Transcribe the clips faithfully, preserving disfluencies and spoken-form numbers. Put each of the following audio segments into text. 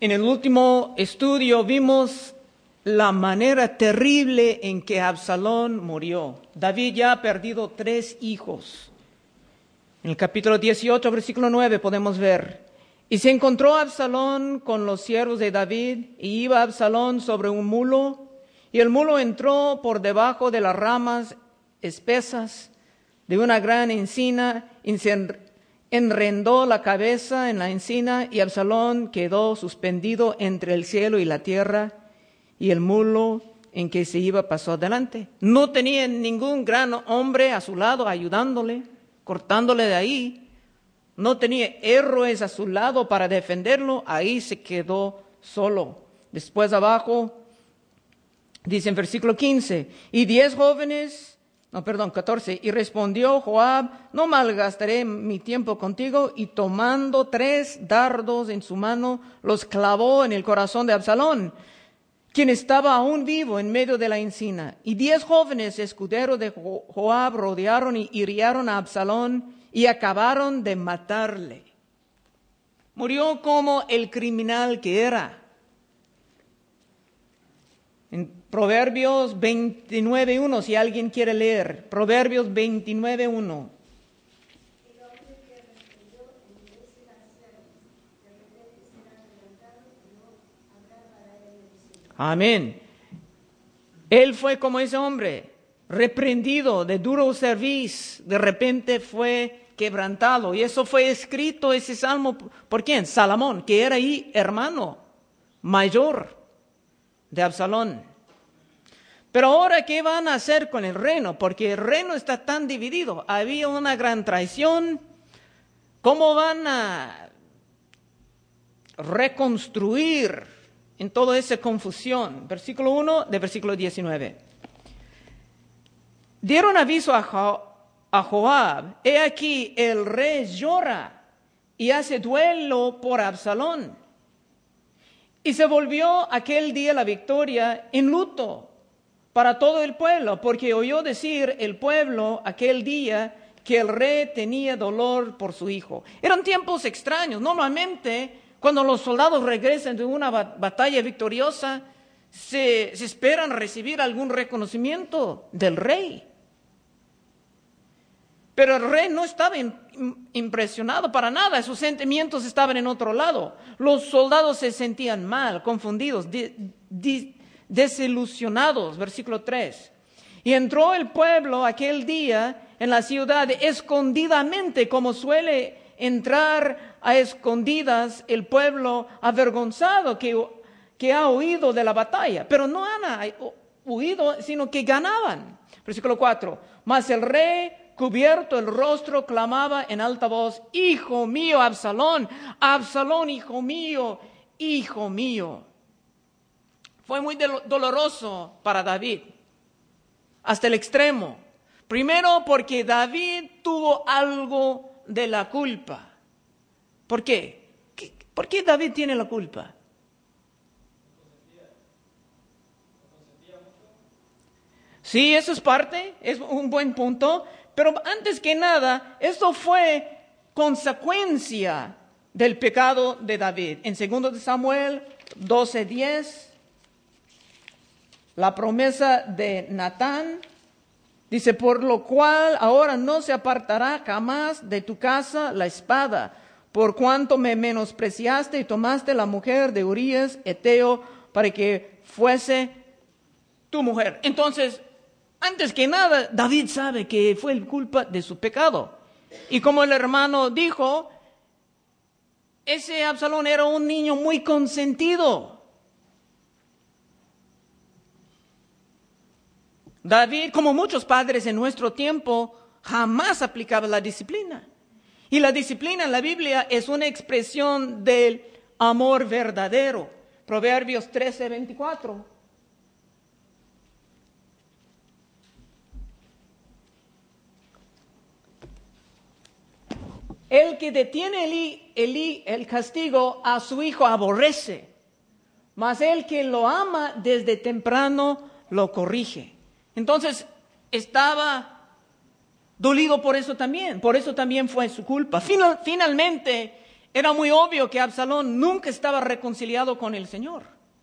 En el último estudio vimos la manera terrible en que Absalón murió. David ya ha perdido tres hijos. En el capítulo dieciocho, versículo nueve, podemos ver: y se encontró Absalón con los siervos de David, y iba Absalón sobre un mulo, y el mulo entró por debajo de las ramas espesas de una gran encina, y se enrendó la cabeza en la encina, y Absalón quedó suspendido entre el cielo y la tierra, y el mulo en que se iba pasó adelante. No tenía ningún gran hombre a su lado ayudándole, cortándole de ahí. No tenía héroes a su lado para defenderlo. Ahí se quedó solo. Después abajo dice en versículo quince: y diez jóvenes, no, perdón, catorce, y respondió Joab: no malgastaré mi tiempo contigo. Y tomando tres dardos en su mano, los clavó en el corazón de Absalón, quien estaba aún vivo en medio de la encina. Y diez jóvenes escuderos de Joab rodearon y hirieron a Absalón y acabaron de matarle. Murió como el criminal que era. En Proverbios veintinueve uno, si alguien quiere leer, Proverbios veintinueve uno. Amén. Él fue como ese hombre, reprendido, de duro servicio, de repente fue quebrantado. Y eso fue escrito, ese salmo, ¿por quién? Salomón, que era ahí hermano mayor de Absalón. Pero ahora, ¿qué van a hacer con el reino? Porque el reino está tan dividido. Había una gran traición. ¿Cómo van a reconstruir en toda esa confusión? Versículo uno de versículo diecinueve. Dieron aviso a, jo- a Joab: he aquí el rey llora y hace duelo por Absalón. Y se volvió aquel día la victoria en luto para todo el pueblo, porque oyó decir el pueblo aquel día que el rey tenía dolor por su hijo. Eran tiempos extraños. Normalmente, cuando los soldados regresan de una batalla victoriosa, se, se esperan recibir algún reconocimiento del rey. Pero el rey no estaba in, impresionado para nada. Sus sentimientos estaban en otro lado. Los soldados se sentían mal, confundidos, di, di, desilusionados. Versículo tres. Y entró el pueblo aquel día en la ciudad escondidamente, como suele entrar a escondidas el pueblo avergonzado que, que ha huido de la batalla. Pero no han huido, sino que ganaban. Versículo cuatro. Mas el rey, cubierto el rostro, clamaba en alta voz: hijo mío, Absalón, Absalón, hijo mío, hijo mío. Fue muy doloroso para David, hasta el extremo. Primero, porque David tuvo algo de la culpa. ¿Por qué? ¿Por qué David tiene la culpa? Sí, eso es parte, es un buen punto, pero antes que nada, esto fue consecuencia del pecado de David. En segundo de Samuel doce diez, la promesa de Natán dice: por lo cual ahora no se apartará jamás de tu casa la espada, por cuanto me menospreciaste y tomaste la mujer de Urías Eteo para que fuese tu mujer. Entonces, antes que nada, David sabe que fue culpa de su pecado. Y como el hermano dijo, ese Absalón era un niño muy consentido. David, como muchos padres en nuestro tiempo, jamás aplicaba la disciplina. Y la disciplina en la Biblia es una expresión del amor verdadero. Proverbios trece veinticuatro. El que detiene el, el, el castigo a su hijo aborrece, mas el que lo ama desde temprano lo corrige. Entonces, estaba dolido por eso también, por eso también fue su culpa. Final, finalmente, era muy obvio que Absalón nunca estaba reconciliado con el Señor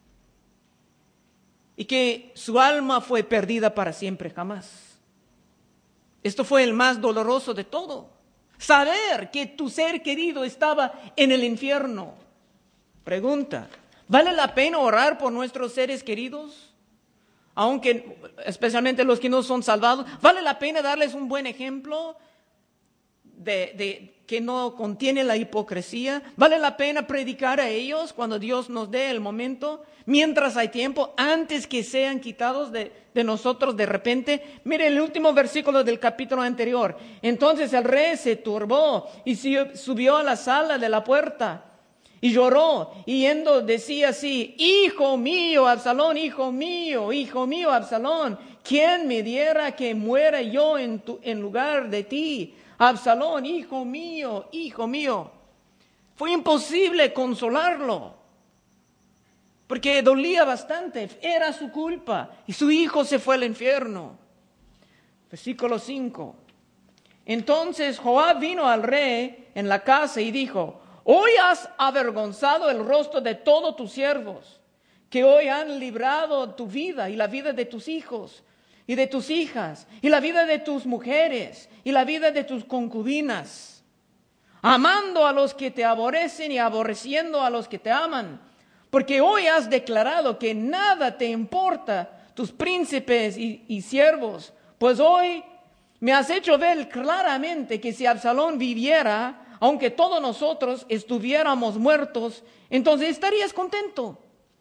y que su alma fue perdida para siempre, jamás. Esto fue el más doloroso de todo. Saber que tu ser querido estaba en el infierno. Pregunta, ¿vale la pena orar por nuestros seres queridos? Aunque, especialmente los que no son salvados, ¿vale la pena darles un buen ejemplo de, de que no contiene la hipocresía? ¿Vale la pena predicar a ellos cuando Dios nos dé el momento, mientras hay tiempo, antes que sean quitados de, de nosotros de repente? Mire el último versículo del capítulo anterior. Entonces el rey se turbó y subió a la sala de la puerta y lloró, y yendo decía así: hijo mío, Absalón, hijo mío, hijo mío, Absalón, ¿quién me diera que muera yo en, tu, en lugar de ti? Absalón, hijo mío, hijo mío. Fue imposible consolarlo, porque dolía bastante, era su culpa, y su hijo se fue al infierno. Versículo cinco. Entonces Joab vino al rey en la casa y dijo: hoy has avergonzado el rostro de todos tus siervos, que hoy han librado tu vida y la vida de tus hijos y de tus hijas, y la vida de tus mujeres, y la vida de tus concubinas, amando a los que te aborrecen y aborreciendo a los que te aman. Porque hoy has declarado que nada te importa tus príncipes y, y siervos, pues hoy me has hecho ver claramente que si Absalón viviera, aunque todos nosotros estuviéramos muertos, entonces estarías contento.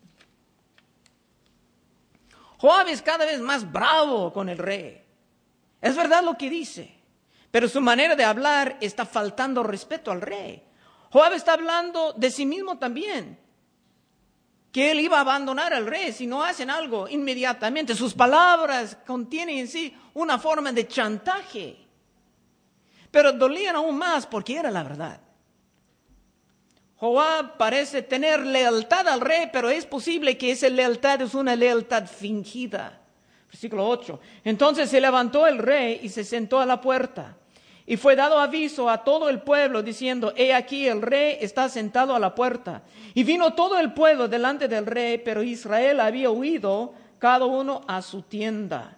Joab es cada vez más bravo con el rey. Es verdad lo que dice, pero su manera de hablar está faltando respeto al rey. Joab está hablando de sí mismo también, que él iba a abandonar al rey si no hacen algo inmediatamente. Sus palabras contienen en sí una forma de chantaje, pero dolían aún más porque era la verdad. Joab parece tener lealtad al rey, pero es posible que esa lealtad es una lealtad fingida. Versículo ocho. Entonces se levantó el rey y se sentó a la puerta. Y fue dado aviso a todo el pueblo diciendo: he aquí el rey está sentado a la puerta. Y vino todo el pueblo delante del rey, pero Israel había huido cada uno a su tienda.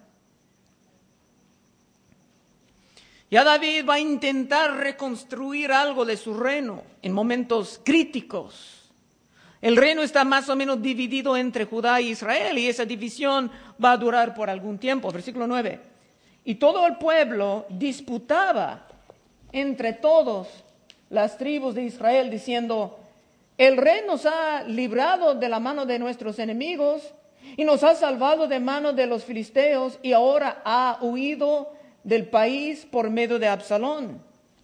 Ya David va a intentar reconstruir algo de su reino en momentos críticos. El reino está más o menos dividido entre Judá e Israel, y esa división va a durar por algún tiempo. Versículo nueve. Y todo el pueblo disputaba entre todos las tribus de Israel, diciendo: el rey nos ha librado de la mano de nuestros enemigos y nos ha salvado de mano de los filisteos, y ahora ha huido del país por medio de Absalón.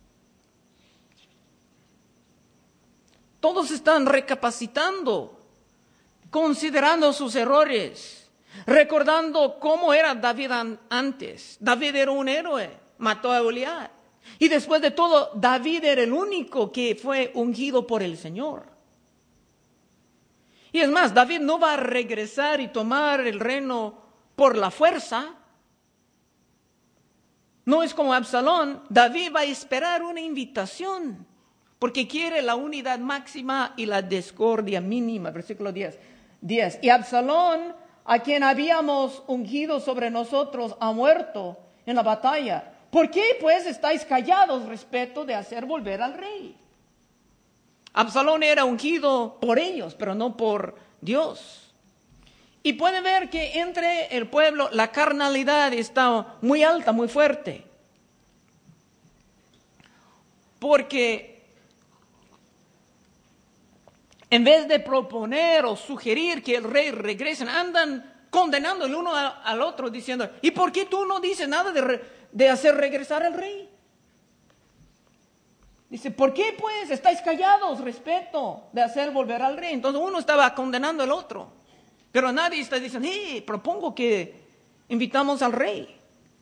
Todos están recapacitando, considerando sus errores, recordando cómo era David antes. David era un héroe, mató a Goliat. Y después de todo, David era el único que fue ungido por el Señor. Y es más, David no va a regresar y tomar el reino por la fuerza. No es como Absalón. David va a esperar una invitación, porque quiere la unidad máxima y la discordia mínima. Versículo diez. diez. Y Absalón, a quien habíamos ungido sobre nosotros, ha muerto en la batalla. ¿Por qué pues estáis callados respecto de hacer volver al rey? Absalón era ungido por ellos, pero no por Dios. Y pueden ver que entre el pueblo la carnalidad está muy alta, muy fuerte. Porque en vez de proponer o sugerir que el rey regrese, andan condenando el uno al otro, diciendo: ¿y por qué tú no dices nada de, re, de hacer regresar al rey? Dice: ¿por qué pues estáis callados respecto de hacer volver al rey? Entonces uno estaba condenando al otro, pero nadie está diciendo: hey, propongo que invitamos al rey.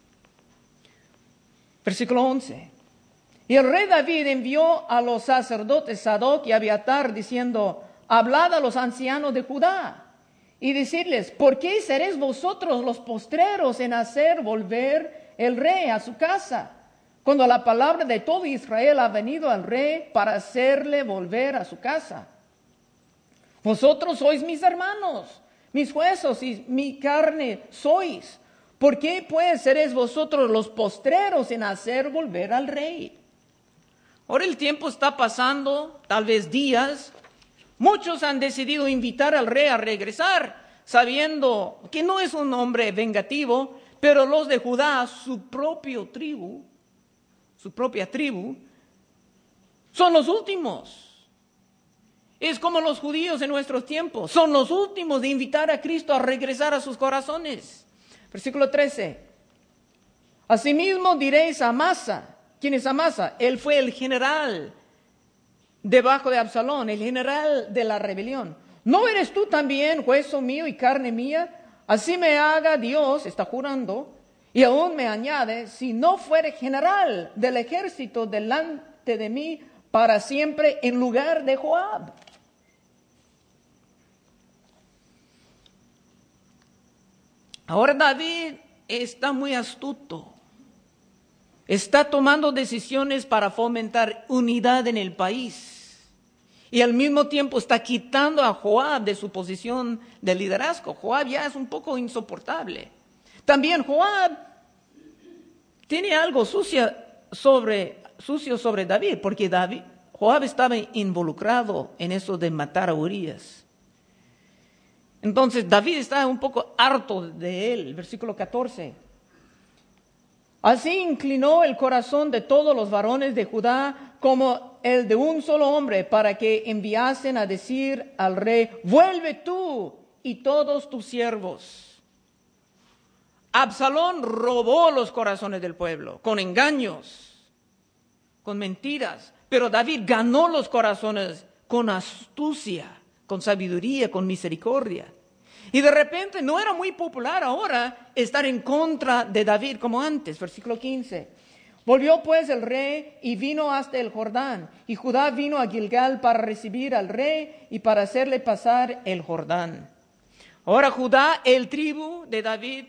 Versículo once. Y el rey David envió a los sacerdotes Sadoc y Abiatar, diciendo: hablad a los ancianos de Judá y decirles: ¿por qué seréis vosotros los postreros en hacer volver el rey a su casa, cuando la palabra de todo Israel ha venido al rey para hacerle volver a su casa. Vosotros sois mis hermanos, mis huesos y mi carne sois. ¿Por qué pues seréis vosotros los postreros en hacer volver al rey? Ahora el tiempo está pasando, tal vez días. Muchos han decidido invitar al rey a regresar, sabiendo que no es un hombre vengativo, pero los de Judá, su propio tribu, su propia tribu, son los últimos. Es como los judíos en nuestros tiempos, son los últimos de invitar a Cristo a regresar a sus corazones. Versículo trece. Asimismo diréis a Amasa. ¿Quién es Amasa? Él fue el general debajo de Absalón, el general de la rebelión. ¿No eres tú también hueso mío y carne mía? Así me haga Dios, está jurando, y aún me añade, si no fuere general del ejército delante de mí para siempre en lugar de Joab. Ahora David está muy astuto. Está tomando decisiones para fomentar unidad en el país. Y al mismo tiempo está quitando a Joab de su posición de liderazgo. Joab ya es un poco insoportable. También Joab tiene algo sucio sobre, sucio sobre David, porque David, Joab estaba involucrado en eso de matar a Urías. Entonces David está un poco harto de él. Versículo catorce. Así inclinó el corazón de todos los varones de Judá como el de un solo hombre, para que enviasen a decir al rey, vuelve tú y todos tus siervos. Absalón robó los corazones del pueblo con engaños, con mentiras, pero David ganó los corazones con astucia, con sabiduría, con misericordia. Y de repente no era muy popular ahora estar en contra de David como antes. Versículo quince. Volvió pues el rey y vino hasta el Jordán. Y Judá vino a Gilgal para recibir al rey y para hacerle pasar el Jordán. Ahora Judá, el tribu de David,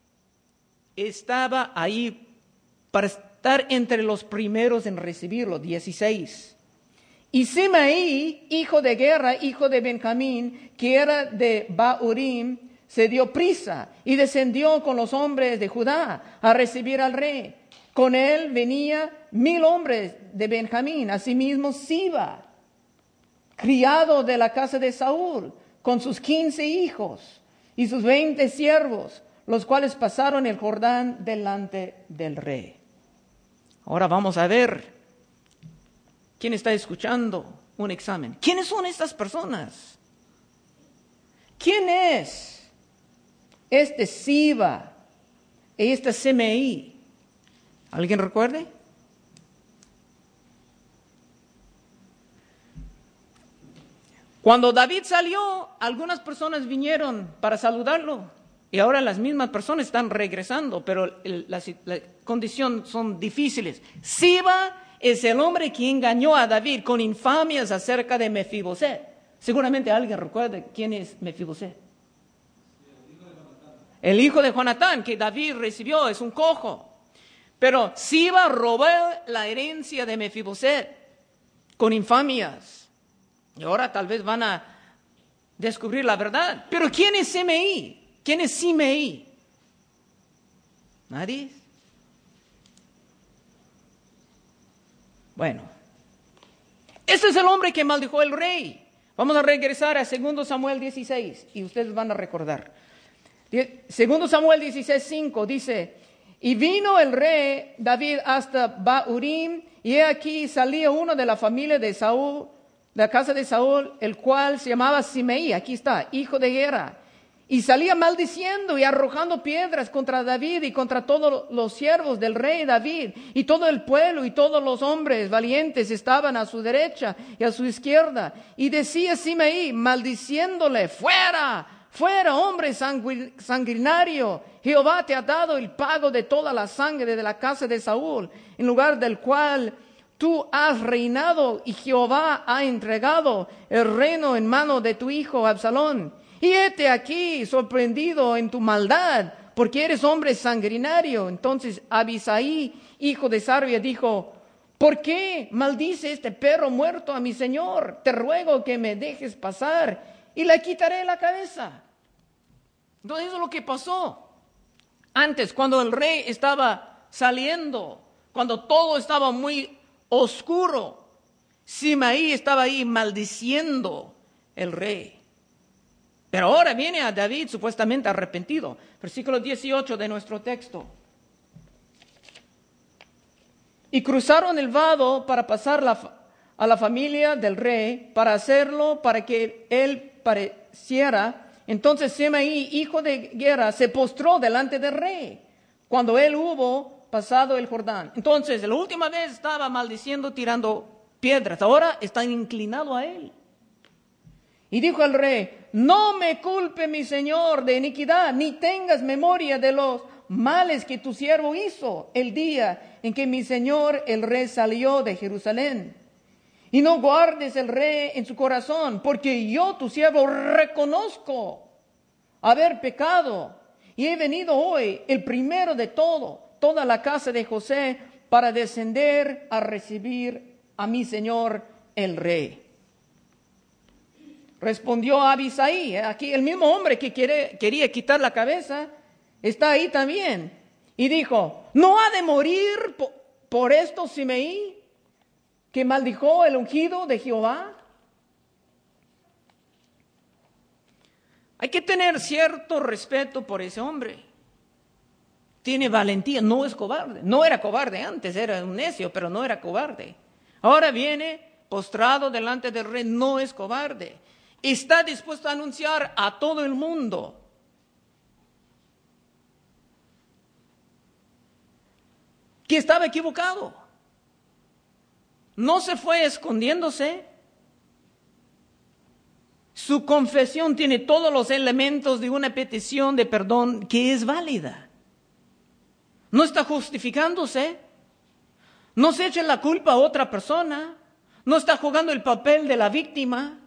estaba ahí para estar entre los primeros en recibirlo. dieciséis. Y Simeí, hijo de Gera, hijo de Benjamín, que era de Bahurim, se dio prisa y descendió con los hombres de Judá a recibir al rey. Con él venía mil hombres de Benjamín, asimismo Siba, criado de la casa de Saúl, con sus quince hijos y sus veinte siervos, los cuales pasaron el Jordán delante del rey. Ahora vamos a ver. ¿Quién está escuchando un examen? ¿Quiénes son estas personas? ¿Quién es este Siba y este Simeí? ¿Alguien recuerde? Cuando David salió, algunas personas vinieron para saludarlo y ahora las mismas personas están regresando, pero el, la, la condición son difíciles. Siba es el hombre que engañó a David con infamias acerca de Mefiboset. Seguramente alguien recuerda quién es Mefiboset. El hijo de Jonatán que David recibió es un cojo. Pero Siba robó la herencia de Mefiboset con infamias. Y ahora tal vez van a descubrir la verdad. Pero ¿quién es Simeí? ¿Quién es Simeí? ¿Nadie? Bueno, este es el hombre que maldijo el rey. Vamos a regresar a segundo Samuel dieciséis y ustedes van a recordar. segundo Samuel dieciséis, cinco dice, y vino el rey David hasta Bahurim, y he aquí salía uno de la familia de Saúl, de la casa de Saúl, el cual se llamaba Simeí, aquí está, hijo de Gera. Y salía maldiciendo y arrojando piedras contra David y contra todos los siervos del rey David. Y todo el pueblo y todos los hombres valientes estaban a su derecha y a su izquierda. Y decía Simeí, maldiciéndole, fuera, fuera, hombre sanguinario. Jehová te ha dado el pago de toda la sangre de la casa de Saúl, en lugar del cual tú has reinado, y Jehová ha entregado el reino en mano de tu hijo Absalón. Y hete aquí sorprendido en tu maldad, porque eres hombre sanguinario. Entonces Abisai, hijo de Sarvia, dijo: ¿por qué maldice este perro muerto a mi señor? Te ruego que me dejes pasar y le quitaré la cabeza. Entonces eso es lo que pasó. Antes, cuando el rey estaba saliendo, cuando todo estaba muy oscuro, Simeí estaba ahí maldiciendo el rey. Pero ahora viene a David supuestamente arrepentido. Versículo dieciocho de nuestro texto. Y cruzaron el vado para pasar la, a la familia del rey, para hacerlo, para que él pareciera. Entonces Simeí, hijo de Gera, se postró delante del rey, cuando él hubo pasado el Jordán. Entonces, la última vez estaba maldiciendo, tirando piedras. Ahora está inclinado a él. Y dijo el rey: no me culpe mi señor de iniquidad, ni tengas memoria de los males que tu siervo hizo el día en que mi señor el rey salió de Jerusalén. Y no guardes el rey en su corazón, porque yo tu siervo reconozco haber pecado, y he venido hoy, el primero de todo, toda la casa de José, para descender a recibir a mi señor el rey. Respondió Abisai, aquí el mismo hombre que quiere, quería quitar la cabeza, está ahí también. Y dijo: ¿no ha de morir por, por esto Simeí, que maldijo el ungido de Jehová? Hay que tener cierto respeto por ese hombre. Tiene valentía, no es cobarde. No era cobarde antes, era un necio, pero no era cobarde. Ahora viene postrado delante del rey, no es cobarde. Está dispuesto a anunciar a todo el mundo que estaba equivocado. No se fue escondiéndose. Su confesión tiene todos los elementos de una petición de perdón que es válida. No está justificándose. No se echa la culpa a otra persona. No está jugando el papel de la víctima.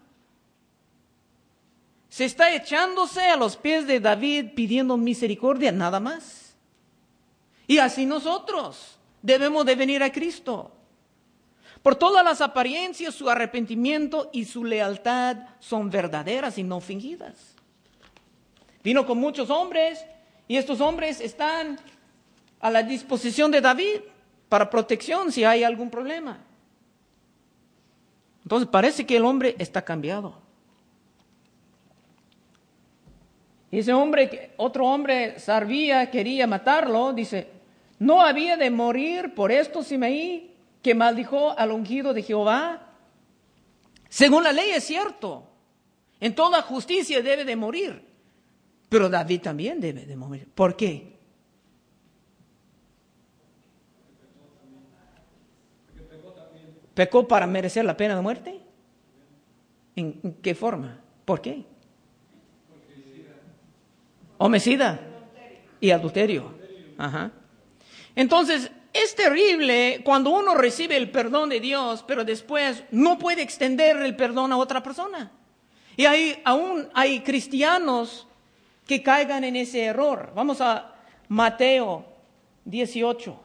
Se está echándose a los pies de David pidiendo misericordia, nada más. Y así nosotros debemos de venir a Cristo. Por todas las apariencias, su arrepentimiento y su lealtad son verdaderas y no fingidas. Vino con muchos hombres y estos hombres están a la disposición de David para protección si hay algún problema. Entonces parece que el hombre está cambiado. Y ese hombre, otro hombre, Sarvia, quería matarlo, dice: ¿no había de morir por esto Simeí, que maldijo al ungido de Jehová? Según la ley es cierto, en toda justicia debe de morir, pero David también debe de morir. ¿Por qué? ¿Pecó para merecer la pena de muerte? ¿En qué forma? ¿Por qué? Homicida y adulterio. Ajá. Entonces, es terrible cuando uno recibe el perdón de Dios, pero después no puede extender el perdón a otra persona. Y hay, aún hay cristianos que caigan en ese error. Vamos a Mateo dieciocho.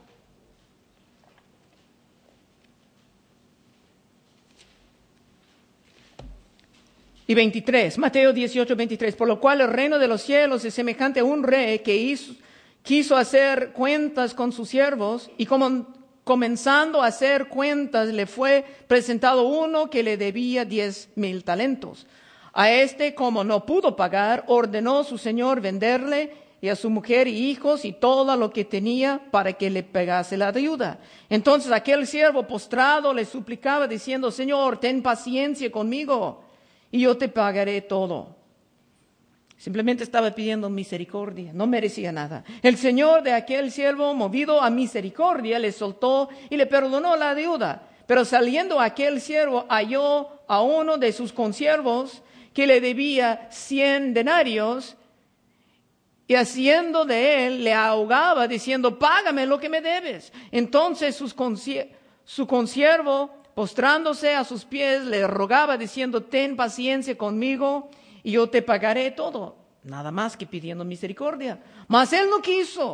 Y veintitrés, Mateo dieciocho, veintitrés. Por lo cual el reino de los cielos es semejante a un rey que hizo, quiso hacer cuentas con sus siervos, y como comenzando a hacer cuentas le fue presentado uno que le debía diez mil talentos. A este, como no pudo pagar, ordenó su señor venderle y a su mujer y hijos y todo lo que tenía para que le pagase la deuda. Entonces aquel siervo postrado le suplicaba diciendo: Señor, ten paciencia conmigo y yo te pagaré todo. Simplemente estaba pidiendo misericordia, no merecía nada. El señor de aquel siervo, movido a misericordia, le soltó y le perdonó la deuda. Pero saliendo aquel siervo, halló a uno de sus consiervos que le debía cien denarios, y haciendo de él, le ahogaba, diciendo: págame lo que me debes. Entonces sus consier- su consiervo, postrándose a sus pies, le rogaba, diciendo: ten paciencia conmigo y yo te pagaré todo. Nada más que pidiendo misericordia. Mas él no quiso,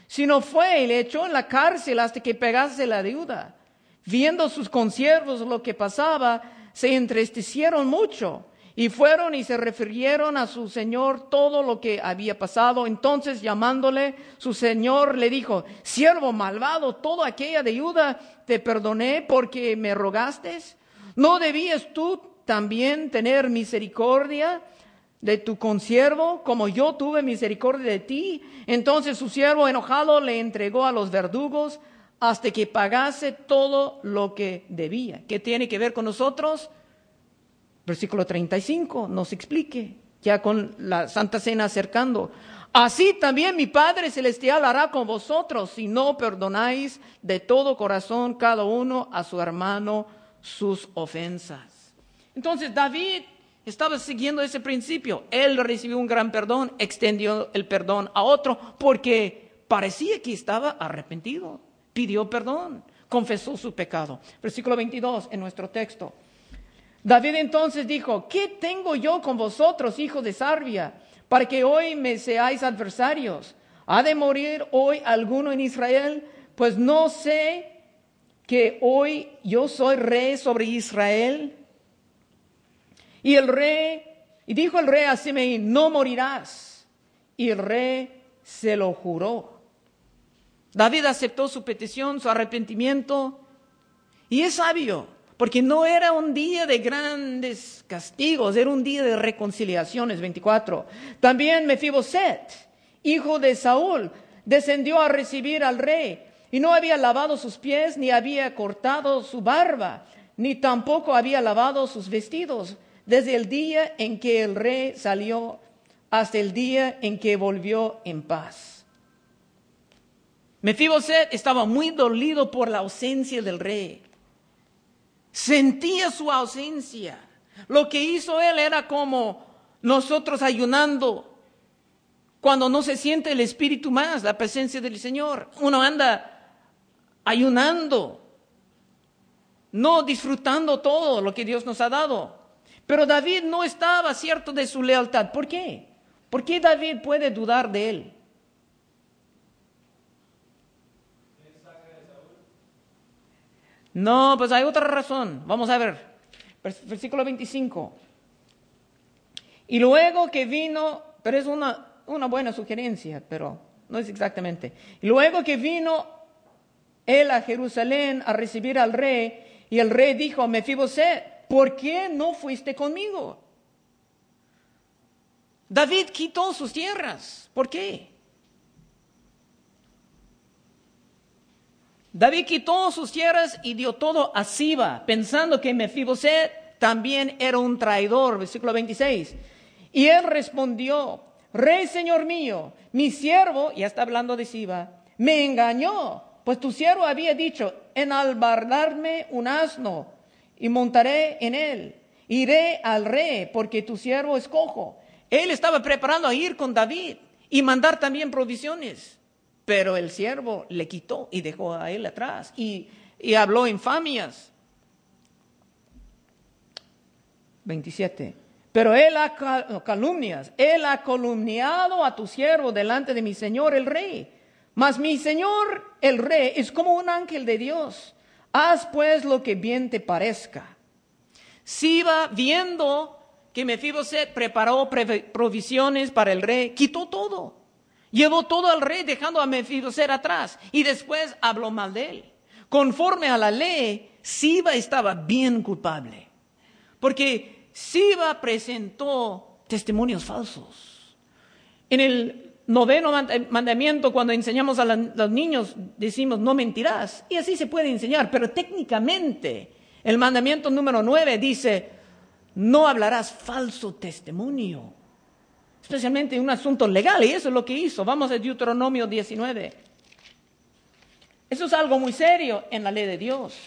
sino fue y le echó en la cárcel hasta que pagase la deuda. Viendo sus consiervos lo que pasaba, se entristecieron mucho y fueron y se refirieron a su señor todo lo que había pasado. Entonces, llamándole, su señor le dijo: siervo malvado, toda aquella deuda te perdoné porque me rogaste. ¿No debías tú también tener misericordia de tu consiervo, como yo tuve misericordia de ti? Entonces su siervo enojado le entregó a los verdugos hasta que pagase todo lo que debía. ¿Qué tiene que ver con nosotros? Versículo treinta y cinco nos explique, ya con la Santa Cena acercando. Así también mi Padre Celestial hará con vosotros si no perdonáis de todo corazón cada uno a su hermano sus ofensas. Entonces David estaba siguiendo ese principio. Él recibió un gran perdón, extendió el perdón a otro porque parecía que estaba arrepentido. Pidió perdón, confesó su pecado. Versículo veintidós en nuestro texto. David entonces dijo: ¿qué tengo yo con vosotros, hijos de Sarbia, para que hoy me seáis adversarios? ¿Ha de morir hoy alguno en Israel? Pues no sé que hoy yo soy rey sobre Israel. Y el rey, y dijo el rey a Simei: no morirás. Y el rey se lo juró. David aceptó su petición, su arrepentimiento, y es sabio, porque no era un día de grandes castigos, era un día de reconciliaciones. veinticuatro. También Mefiboset, hijo de Saúl, descendió a recibir al rey, y no había lavado sus pies, ni había cortado su barba, ni tampoco había lavado sus vestidos, desde el día en que el rey salió hasta el día en que volvió en paz. Mefiboset estaba muy dolido por la ausencia del rey. Sentía su ausencia. Lo que hizo él era como nosotros ayunando cuando no se siente el espíritu más, la presencia del Señor. Uno anda ayunando, no disfrutando todo lo que Dios nos ha dado. Pero David no estaba cierto de su lealtad. ¿Por qué? ¿Por qué David puede dudar de él? No, pues hay otra razón. Vamos a ver. Versículo veinticinco. Y luego que vino, pero es una, una buena sugerencia, pero no es exactamente. Y luego que vino él a Jerusalén a recibir al rey, y el rey dijo a Mefiboset: ¿por qué no fuiste conmigo? David quitó sus tierras. ¿Por qué? David quitó sus tierras y dio todo a Siba, pensando que Mefiboset también era un traidor. Versículo veintiséis. Y él respondió: Rey, señor mío, mi siervo, ya está hablando de Siba, me engañó, pues tu siervo había dicho: enalbardarme un asno y montaré en él. Iré al rey, porque tu siervo es cojo. Él estaba preparando a ir con David y mandar también provisiones. Pero el siervo le quitó y dejó a él atrás y, y habló infamias. veintisiete. Pero él ha calumnias, él ha calumniado a tu siervo delante de mi señor el rey. Mas mi señor el rey es como un ángel de Dios. Haz pues lo que bien te parezca. Siba, viendo que Mefiboset preparó provisiones para el rey, quitó todo. Llevó todo al rey, dejando a Mefiboset atrás, y después habló mal de él. Conforme a la ley, Siba estaba bien culpable, porque Siba presentó testimonios falsos. En el noveno mandamiento, cuando enseñamos a los niños, decimos: no mentirás, y así se puede enseñar, pero técnicamente el mandamiento número nueve dice: no hablarás falso testimonio. Especialmente en un asunto legal, y eso es lo que hizo. Vamos a Deuteronomio diecinueve. Eso es algo muy serio en la ley de Dios.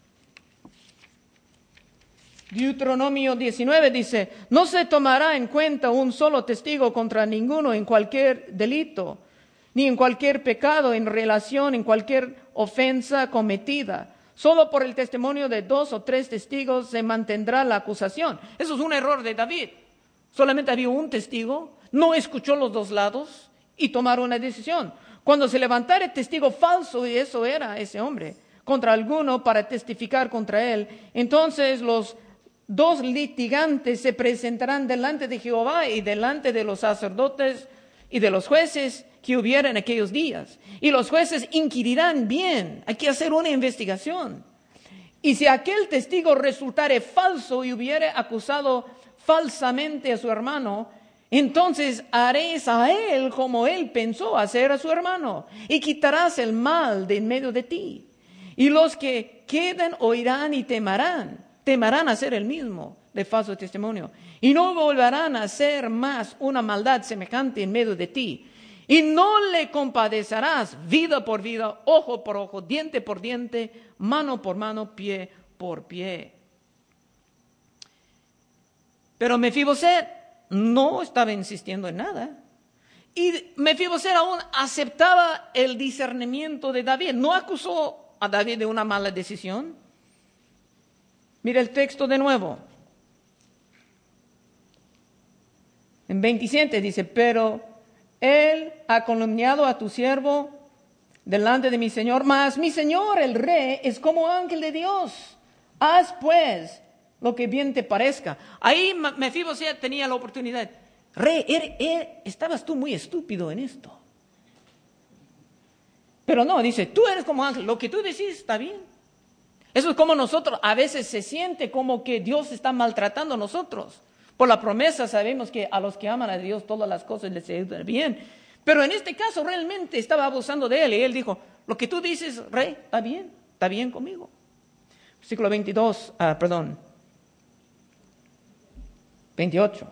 Deuteronomio diecinueve dice: no se tomará en cuenta un solo testigo contra ninguno en cualquier delito, ni en cualquier pecado en relación, en cualquier ofensa cometida. Solo por el testimonio de dos o tres testigos se mantendrá la acusación. Eso es un error de David. Solamente había un testigo, no escuchó los dos lados y tomaron una decisión. Cuando se levantare testigo falso, y eso era ese hombre, contra alguno para testificar contra él, entonces los dos litigantes se presentarán delante de Jehová y delante de los sacerdotes y de los jueces que hubiera en aquellos días. Y los jueces inquirirán bien, hay que hacer una investigación. Y si aquel testigo resultare falso y hubiere acusado falsamente a su hermano, entonces haréis a él como él pensó hacer a su hermano, y quitarás el mal de en medio de ti. Y los que queden oirán y temerán, temerán hacer el mismo de falso testimonio, y no volverán a hacer más una maldad semejante en medio de ti. Y no le compadecerás vida por vida, ojo por ojo, diente por diente, mano por mano, pie por pie. Pero Mefiboset no estaba insistiendo en nada. Y Mefiboset aún aceptaba el discernimiento de David. No acusó a David de una mala decisión. Mira el texto de nuevo. En veintisiete dice, pero él ha calumniado a tu siervo delante de mi señor, mas mi señor el rey es como ángel de Dios. Haz pues lo que bien te parezca. Ahí Mefiboset tenía la oportunidad. Rey, er, er, estabas tú muy estúpido en esto. Pero no, dice, tú eres como ángel, lo que tú decís está bien. Eso es como nosotros, a veces se siente como que Dios está maltratando a nosotros. Por la promesa sabemos que a los que aman a Dios todas las cosas les ayudan bien. Pero en este caso realmente estaba abusando de él. Y él dijo, lo que tú dices, rey, está bien, está bien conmigo. Versículo veintidós, ah, perdón, veintiocho.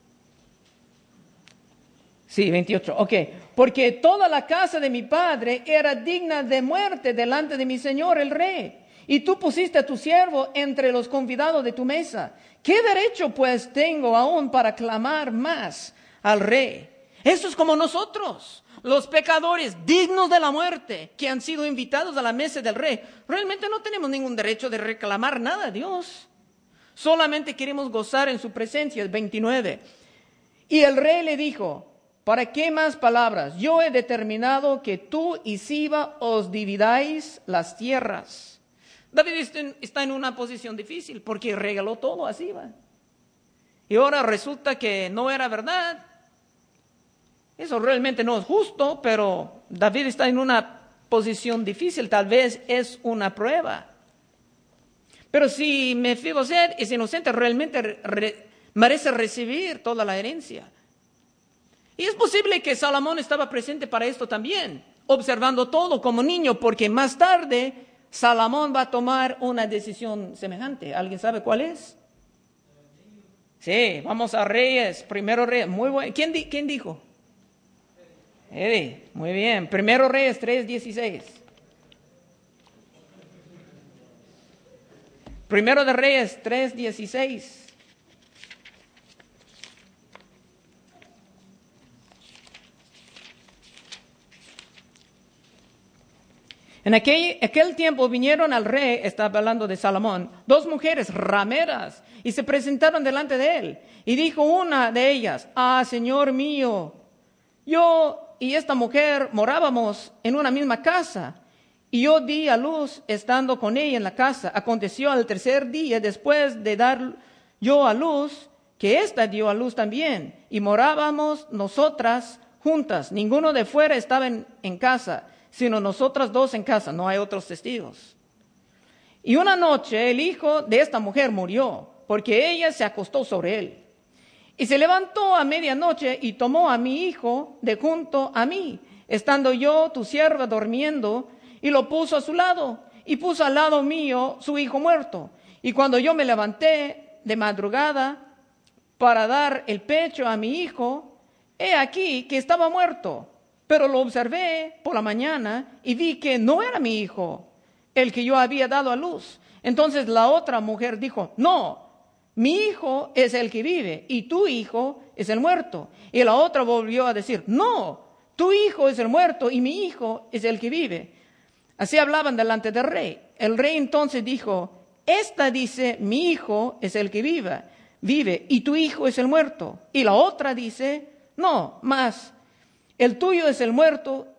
Sí, veintiocho, ok. Porque toda la casa de mi padre era digna de muerte delante de mi señor el rey. Y tú pusiste a tu siervo entre los convidados de tu mesa. ¿Qué derecho pues tengo aún para clamar más al rey? Eso es como nosotros, los pecadores dignos de la muerte, que han sido invitados a la mesa del rey. Realmente no tenemos ningún derecho de reclamar nada a Dios. Solamente queremos gozar en su presencia. veintinueve. Y el rey le dijo, ¿para qué más palabras? Yo he determinado que tú y Siba os dividáis las tierras. David está en una posición difícil porque regaló todo a Siba. Y ahora resulta que no era verdad. Eso realmente no es justo, pero David está en una posición difícil. Tal vez es una prueba. Pero si Mefiboset es inocente, realmente re, merece recibir toda la herencia. Y es posible que Salomón estaba presente para esto también, observando todo como niño, porque más tarde Salomón va a tomar una decisión semejante. ¿Alguien sabe cuál es? Sí, vamos a Reyes, primero Reyes. Muy bueno. ¿Quién, di, ¿Quién dijo? Eddie, muy bien. Primero Reyes tres dieciséis. Primero de Reyes tres dieciséis. En aquel, aquel tiempo vinieron al rey, está hablando de Salomón, dos mujeres rameras y se presentaron delante de él. Y dijo una de ellas, ah, Señor mío, yo y esta mujer morábamos en una misma casa. Y yo di a luz estando con ella en la casa. Aconteció al tercer día después de dar yo a luz, que ésta dio a luz también. Y morábamos nosotras juntas. Ninguno de fuera estaba en, en casa, sino nosotras dos en casa. No hay otros testigos. Y una noche el hijo de esta mujer murió, porque ella se acostó sobre él. Y se levantó a medianoche y tomó a mi hijo de junto a mí, estando yo, tu sierva, durmiendo, y lo puso a su lado, y puso al lado mío su hijo muerto. Y cuando yo me levanté de madrugada para dar el pecho a mi hijo, he aquí que estaba muerto. Pero lo observé por la mañana y vi que no era mi hijo, el que yo había dado a luz. Entonces la otra mujer dijo, no, mi hijo es el que vive y tu hijo es el muerto. Y la otra volvió a decir, no, tu hijo es el muerto y mi hijo es el que vive. Así hablaban delante del rey. El rey entonces dijo, esta dice, mi hijo es el que vive, vive y tu hijo es el muerto. Y la otra dice, no, más, el tuyo es el muerto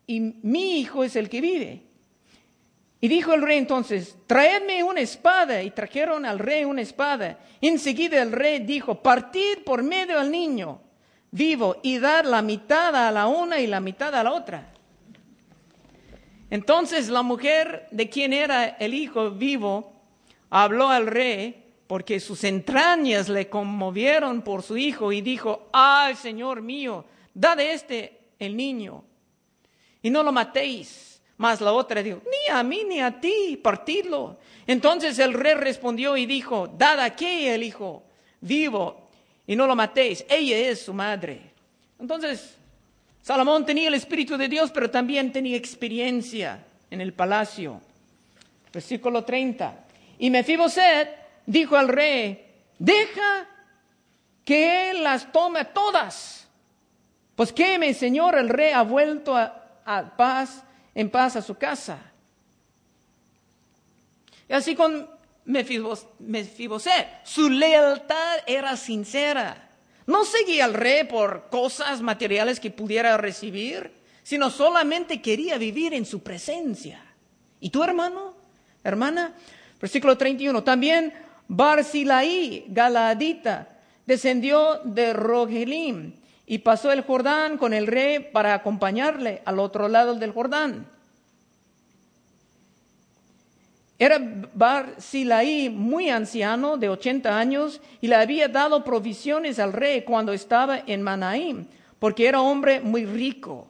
y mi hijo es el que vive. Y dijo el rey entonces, traedme una espada. Y trajeron al rey una espada. Enseguida el rey dijo, partid por medio al niño vivo y dar la mitad a la una y la mitad a la otra. Entonces la mujer de quien era el hijo vivo habló al rey, porque sus entrañas le conmovieron por su hijo, y dijo, ay, Señor mío, da de este el niño, y no lo matéis. Mas la otra dijo, ni a mí ni a ti, partidlo. Entonces el rey respondió y dijo, dad aquí el hijo vivo, y no lo matéis, ella es su madre. Entonces Salomón tenía el Espíritu de Dios, pero también tenía experiencia en el palacio. Versículo treinta. Y Mefiboset dijo al rey, deja que él las tome todas, pues que mi señor el rey ha vuelto a, a paz, en paz a su casa. Y así con Mefiboset, su lealtad era sincera. No seguía al rey por cosas materiales que pudiera recibir, sino solamente quería vivir en su presencia. ¿Y tu hermano, hermana? Versículo treinta y uno. También Barzilai, Galaadita, descendió de Rogelim y pasó el Jordán con el rey para acompañarle al otro lado del Jordán. Era Barzilai muy anciano, de ochenta años, y le había dado provisiones al rey cuando estaba en Manaim, porque era hombre muy rico.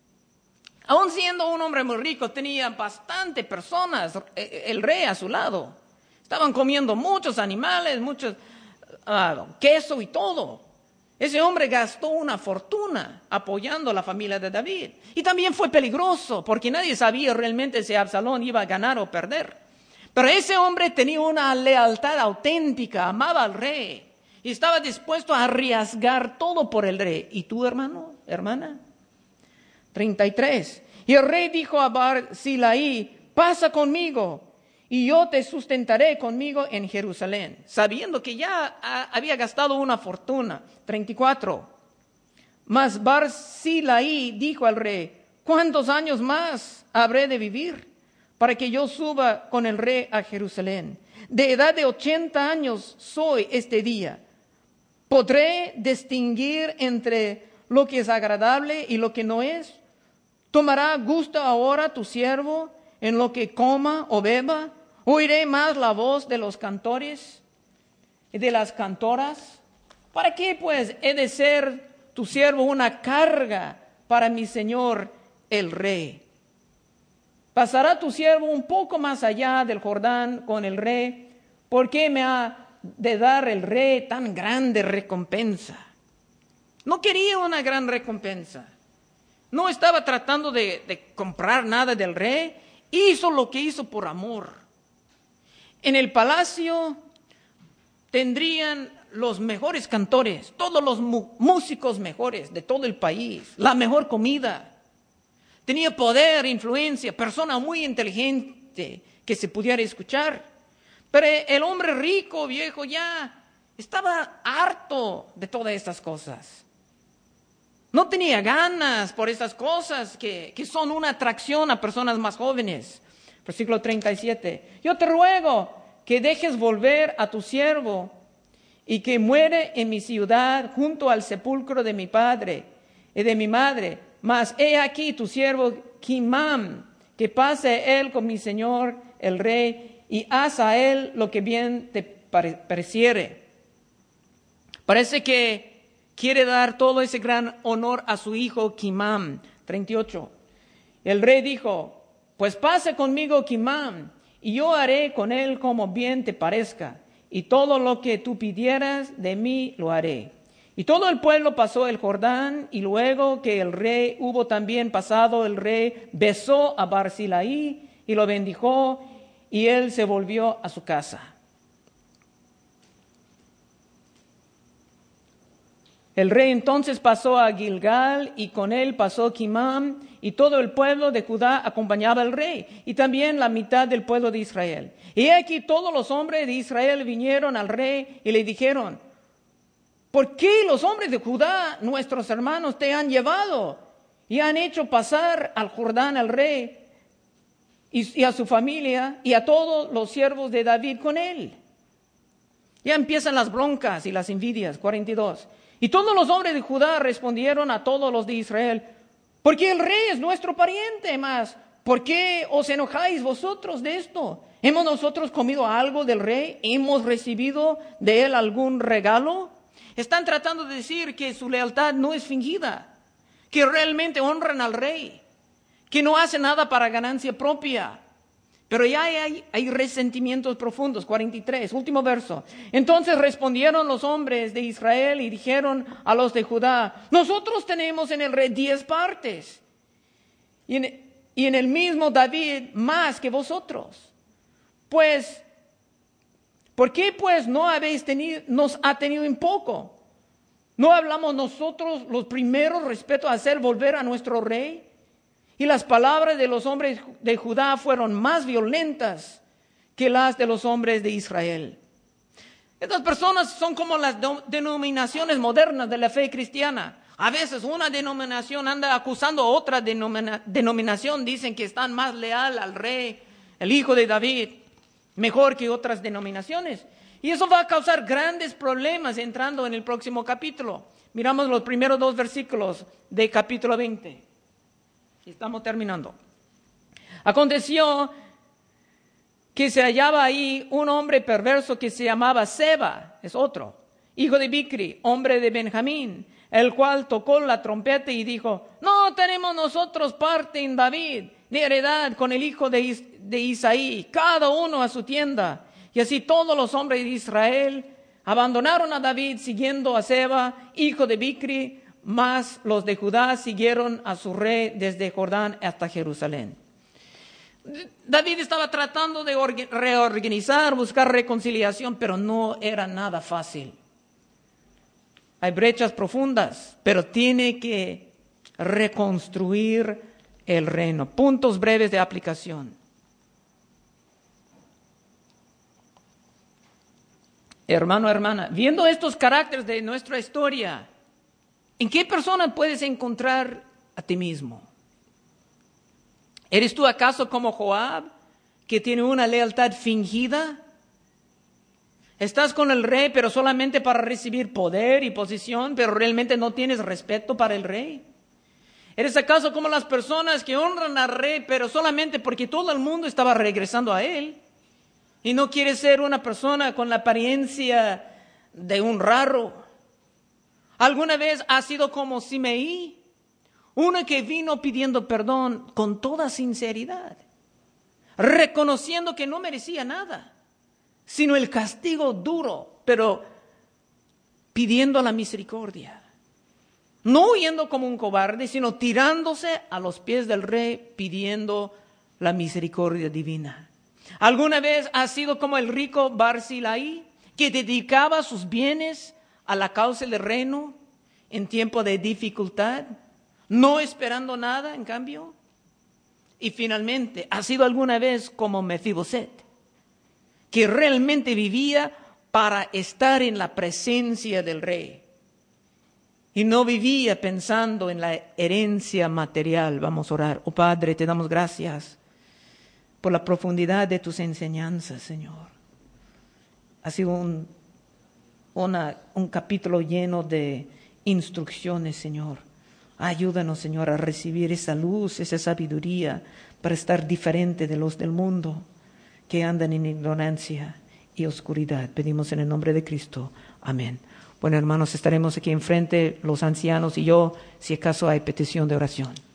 Aun siendo un hombre muy rico, tenía bastante personas, el rey a su lado. Estaban comiendo muchos animales, muchos uh, queso y todo. Ese hombre gastó una fortuna apoyando a la familia de David. Y también fue peligroso, porque nadie sabía realmente si Absalón iba a ganar o perder. Pero ese hombre tenía una lealtad auténtica, amaba al rey y estaba dispuesto a arriesgar todo por el rey. ¿Y tú, hermano, hermana? treinta y tres. Y el rey dijo a Barzilai, pasa conmigo y yo te sustentaré conmigo en Jerusalén, sabiendo que ya había gastado una fortuna. treinta y cuatro. Mas Barzilai dijo al rey, ¿cuántos años más habré de vivir para que yo suba con el rey a Jerusalén? De edad de ochenta años soy este día. ¿Podré distinguir entre lo que es agradable y lo que no es? ¿Tomará gusto ahora tu siervo en lo que coma o beba? ¿Oiré más la voz de los cantores y de las cantoras? ¿Para qué pues he de ser tu siervo una carga para mi señor el rey? ¿Pasará tu siervo un poco más allá del Jordán con el rey? ¿Por qué me ha de dar el rey tan grande recompensa? No quería una gran recompensa. No estaba tratando de, de comprar nada del rey. Hizo lo que hizo por amor. En el palacio tendrían los mejores cantores, todos los mu- músicos mejores de todo el país, la mejor comida. Tenía poder, influencia, persona muy inteligente que se pudiera escuchar. Pero el hombre rico, viejo, ya estaba harto de todas estas cosas. No tenía ganas por estas cosas que, que son una atracción a personas más jóvenes. Versículo treinta y siete. Yo te ruego que dejes volver a tu siervo y que muere en mi ciudad junto al sepulcro de mi padre y de mi madre. Mas he aquí tu siervo Kimam, que pase él con mi señor el rey y haz a él lo que bien te pareciere. Parece que quiere dar todo ese gran honor a su hijo Kimam. treinta y ocho. El rey dijo, pues pase conmigo Kimam, y yo haré con él como bien te parezca, y todo lo que tú pidieras de mí lo haré. Y todo el pueblo pasó el Jordán, y luego que el rey hubo también pasado, el rey besó a Barzilai y lo bendijo, y él se volvió a su casa. El rey entonces pasó a Gilgal, y con él pasó Kimam, y todo el pueblo de Judá acompañaba al rey, y también la mitad del pueblo de Israel. Y aquí todos los hombres de Israel vinieron al rey y le dijeron, ¿por qué los hombres de Judá, nuestros hermanos, te han llevado? y han hecho pasar al Jordán al rey y, y a su familia y a todos los siervos de David con él. Ya empiezan las broncas y las envidias. cuarenta y dos. Y todos los hombres de Judá respondieron a todos los de Israel: porque el rey es nuestro pariente, mas ¿por qué os enojáis vosotros de esto? ¿Hemos nosotros comido algo del rey? ¿Hemos recibido de él algún regalo? Están tratando de decir que su lealtad no es fingida, que realmente honran al rey, que no hacen nada para ganancia propia. Pero ya hay, hay resentimientos profundos. cuarenta y tres, último verso. Entonces respondieron los hombres de Israel y dijeron a los de Judá: nosotros tenemos en el rey diez partes, y en, y en el mismo David más que vosotros. Pues, ¿por qué pues no habéis tenido, nos ha tenido en poco? ¿No hablamos nosotros los primeros respecto a hacer volver a nuestro rey? Y las palabras de los hombres de Judá fueron más violentas que las de los hombres de Israel. Estas personas son como las denominaciones modernas de la fe cristiana. A veces una denominación anda acusando a otra denomina- denominación. Dicen que están más leal al rey, el hijo de David, mejor que otras denominaciones. Y eso va a causar grandes problemas entrando en el próximo capítulo. Miramos los primeros dos versículos de capítulo veinte. Estamos terminando. Aconteció que se hallaba ahí un hombre perverso que se llamaba Seba, es otro, hijo de Bicri, hombre de Benjamín, el cual tocó la trompeta y dijo: no tenemos nosotros parte en David, ni heredad con el hijo de, Is- de Isaí, cada uno a su tienda. Y así todos los hombres de Israel abandonaron a David siguiendo a Seba, hijo de Bicri, mas los de Judá siguieron a su rey desde Jordán hasta Jerusalén. David estaba tratando de orga- reorganizar, buscar reconciliación, pero no era nada fácil. Hay brechas profundas, pero tiene que reconstruir el reino. Puntos breves de aplicación. Hermano, hermana, viendo estos caracteres de nuestra historia, ¿en qué persona puedes encontrar a ti mismo? ¿Eres tú acaso como Joab, que tiene una lealtad fingida? ¿Estás con el rey, pero solamente para recibir poder y posición, pero realmente no tienes respeto para el rey? ¿Eres acaso como las personas que honran al rey, pero solamente porque todo el mundo estaba regresando a él? Y no quieres ser una persona con la apariencia de un raro. ¿Alguna vez has sido como Simeí? Uno que vino pidiendo perdón con toda sinceridad, reconociendo que no merecía nada, sino el castigo duro, pero pidiendo la misericordia. No huyendo como un cobarde, sino tirándose a los pies del rey, pidiendo la misericordia divina. ¿Alguna vez has sido como el rico Barzilai, que dedicaba sus bienes a la causa del reino en tiempo de dificultad, no esperando nada en cambio? Y finalmente, ¿has sido alguna vez como Mefiboset, que realmente vivía para estar en la presencia del rey y no vivía pensando en la herencia material? Vamos a orar. Oh Padre, te damos gracias por la profundidad de tus enseñanzas, Señor. Ha sido un, una, un capítulo lleno de instrucciones, Señor. Ayúdanos, Señor, a recibir esa luz, esa sabiduría para estar diferente de los del mundo que andan en ignorancia y oscuridad. Pedimos en el nombre de Cristo. Amén. Bueno, hermanos, estaremos aquí enfrente, los ancianos y yo, si acaso hay petición de oración.